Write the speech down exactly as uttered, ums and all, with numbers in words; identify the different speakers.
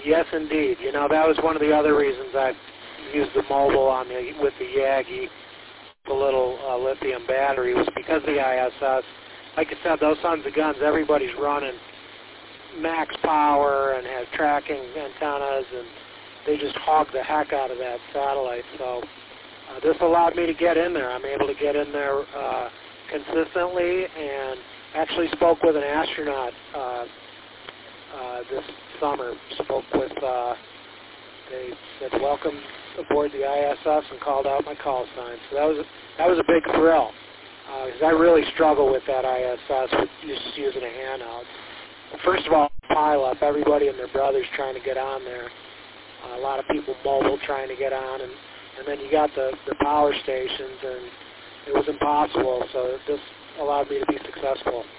Speaker 1: Yes, indeed. You know, that was one of the other reasons I used the mobile on the with the Yagi, the little uh, lithium battery, was because of the I S S. Like I said, those sons of guns, everybody's running max power and has tracking antennas, and they just hog the heck out of that satellite. So uh, this allowed me to get in there. I'm able to get in there uh, consistently, and actually spoke with an astronaut uh, uh, this summer. Spoke with, uh, they said, welcome aboard the I S S, and called out my call sign. So that was a, that was a big thrill, because uh, I really struggle with that I S S, with just using a handout. First of all, pile up, everybody and their brothers trying to get on there. Uh, a lot of people mobile trying to get on, and, and then you got the, the power stations, and it was impossible, so this allowed me to be successful.